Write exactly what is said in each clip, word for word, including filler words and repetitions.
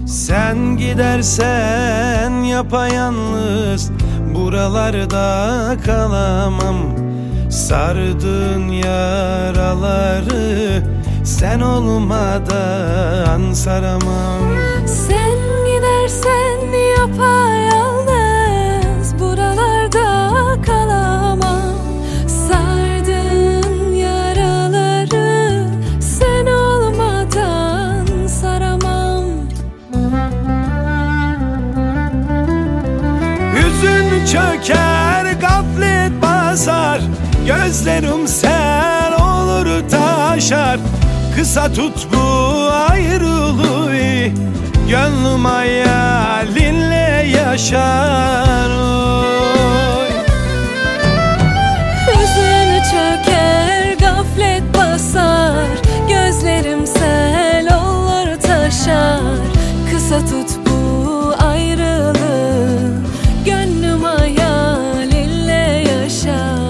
Sen gidersen yapayalnız buralarda kalamam. Sardığın yaraları sen olmadan saramam. Sen gidersen yapayalnız buralarda kalamam. Sardığın yaraları sen olmadan saramam. Hüzün çöker, gaflet basar, gözlerim sel olur taşar. Kısa tut bu ayrılığı, gönlüm hayalinle yaşar. Oy. Hüzün çöker, gaflet basar, gözlerim sel olur taşar. Kısa tut bu ayrılığı, gönlüm hayalinle yaşar.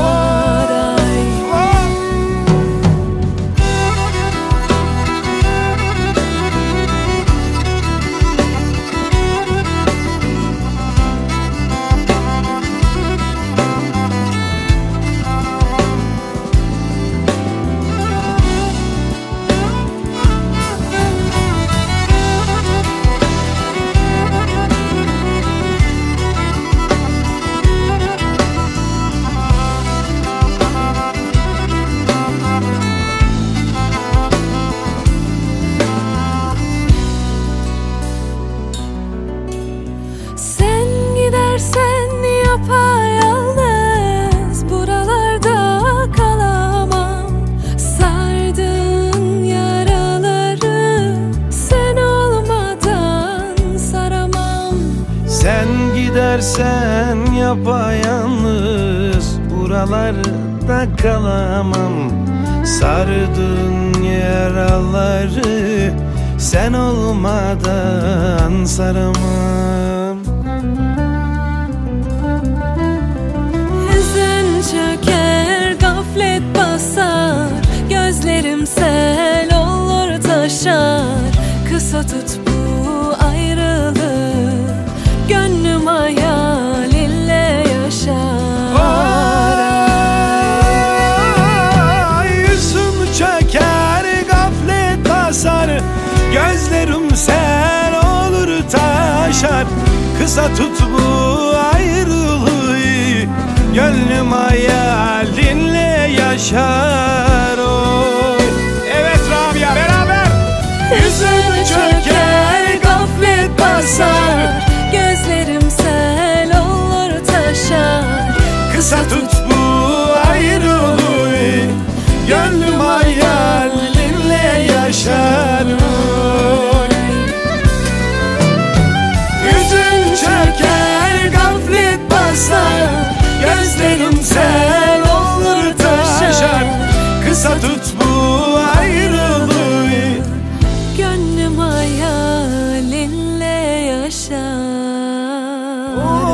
Sen yapayalnız buralarda kalamam. Sardığın yaraları sen olmadan saramam. Sen gidersen yapayalnız buralarda kalamam. Sardığın yaraları sen olmadan saramam. Çöker, gaflet basar, gözlerim sel olur taşar. Kısa tut bu ayrılığı, gönlüm hayalinle yaşar. Ay, yüzüm çöker, gaflet basar, gözlerim sel olur taşar. Kısa tut bu ayrılığı, gönlüm hayalinle yaşar. Oy. Evet Rabia, beraber. Yüzün çöker, gaflet basar, gözlerim sel olur taşar. kısa tut bu ayrılığı, gönlüm hayalinle yaşar. Oy. Yüzün çöker, gaflet basar, gözlerim sel olur taşar. Kısa tut bu ayrılığı, gönlüm hayalinle yaşar.